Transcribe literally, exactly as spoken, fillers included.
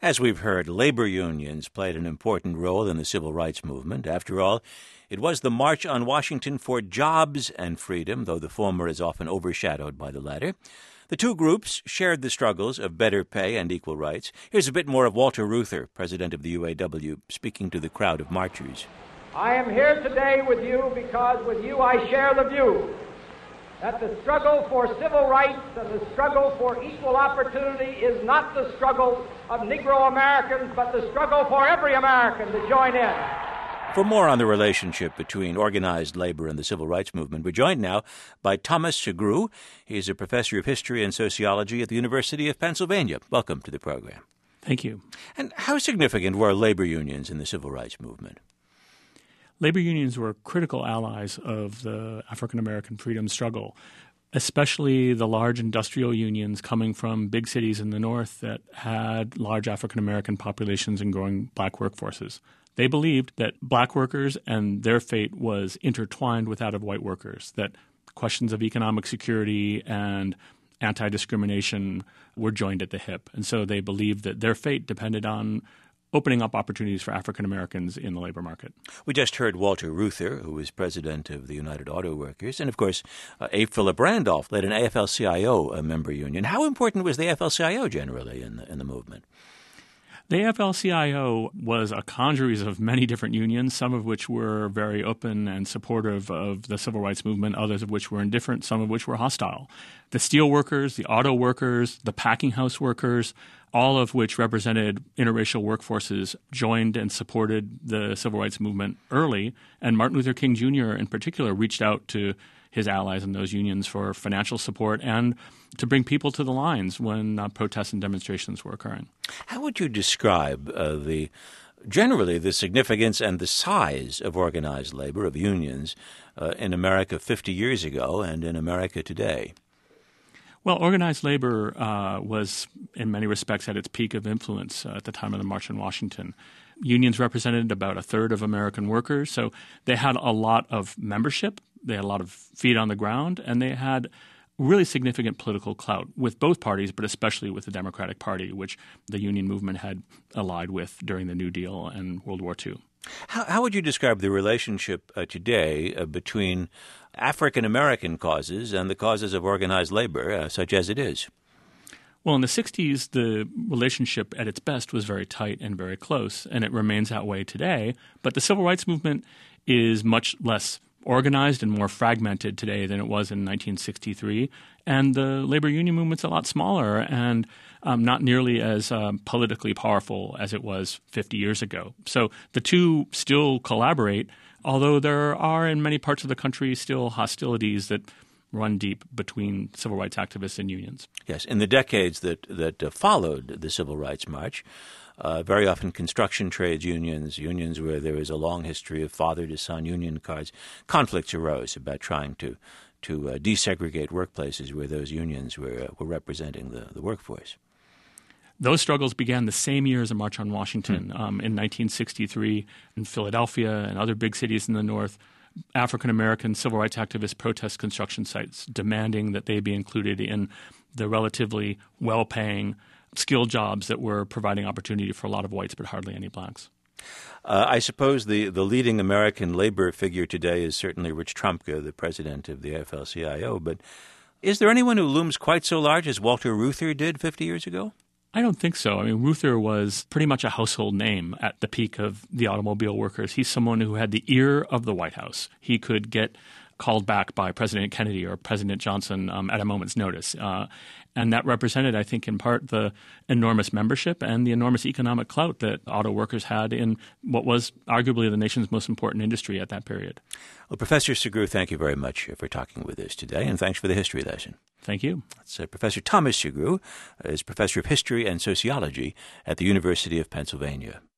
As we've heard, labor unions played an important role in the civil rights movement. After all, it was the March on Washington for jobs and freedom, though the former is often overshadowed by the latter. The two groups shared the struggles of better pay and equal rights. Here's a bit more of Walter Reuther, president of the U A W, speaking to the crowd of marchers. I am here today with you because with you I share the view that the struggle for civil rights and the struggle for equal opportunity is not the struggle of Negro Americans, but the struggle for every American to join in. For more on the relationship between organized labor and the civil rights movement, we're joined now by Thomas Sugrue. He's a professor of history and sociology at the University of Pennsylvania. Welcome to the program. Thank you. And how significant were labor unions in the civil rights movement? Labor unions were critical allies of the African-American freedom struggle, especially the large industrial unions coming from big cities in the North that had large African-American populations and growing black workforces. They believed that black workers and their fate was intertwined with that of white workers, that questions of economic security and anti-discrimination were joined at the hip. And so they believed that their fate depended on opening up opportunities for African Americans in the labor market. We just heard Walter Reuther, who was president of the United Auto Workers, and of course, uh, A. Philip Randolph led an A F L C I O uh, member union. How important was the A F L C I O generally in the, in the movement? The A F L C I O was a congeries of many different unions, some of which were very open and supportive of the civil rights movement, others of which were indifferent, some of which were hostile. The steel workers, the auto workers, the packing house workers, all of which represented interracial workforces, joined and supported the civil rights movement early. And Martin Luther King Junior in particular reached out to his allies in those unions for financial support and to bring people to the lines when uh, protests and demonstrations were occurring. How would you describe uh, the generally the significance and the size of organized labor, of unions, uh, in America fifty years ago and in America today? Well, organized labor uh, was in many respects at its peak of influence uh, at the time of the March on Washington. Unions represented about a third of American workers, so they had a lot of membership, they had a lot of feet on the ground, and they had really significant political clout with both parties, but especially with the Democratic Party, which the union movement had allied with during the New Deal and World War Two. How, how would you describe the relationship uh, today uh, between African-American causes and the causes of organized labor, uh, such as it is? Well, in the sixties, the relationship at its best was very tight and very close, and it remains that way today. But the civil rights movement is much less organized and more fragmented today than it was in nineteen sixty-three. And the labor union movement's a lot smaller and um, not nearly as um, politically powerful as it was fifty years ago. So the two still collaborate, although there are in many parts of the country still hostilities that run deep between civil rights activists and unions. Yes. In the decades that, that uh, followed the Civil Rights March, Uh, very often construction trades unions, unions where there is a long history of father-to-son union cards, conflicts arose about trying to to uh, desegregate workplaces where those unions were uh, were representing the, the workforce. Those struggles began the same year as the March on Washington. Hmm. Um, in nineteen sixty-three, in Philadelphia and other big cities in the North, African-American civil rights activists protest construction sites, demanding that they be included in the relatively well-paying skilled jobs that were providing opportunity for a lot of whites but hardly any blacks. Uh, I suppose the, the leading American labor figure today is certainly Rich Trumka, the president of the A F L C I O. But is there anyone who looms quite so large as Walter Reuther did fifty years ago? I don't think so. I mean, Reuther was pretty much a household name at the peak of the automobile workers. He's someone who had the ear of the White House. He could get called back by President Kennedy or President Johnson um, at a moment's notice. Uh, and that represented, I think, in part the enormous membership and the enormous economic clout that auto workers had in what was arguably the nation's most important industry at that period. Well, Professor Sugrue, thank you very much for talking with us today, and thanks for the history lesson. Thank you. That's uh, Professor Thomas Sugrue, is professor of history and sociology at the University of Pennsylvania.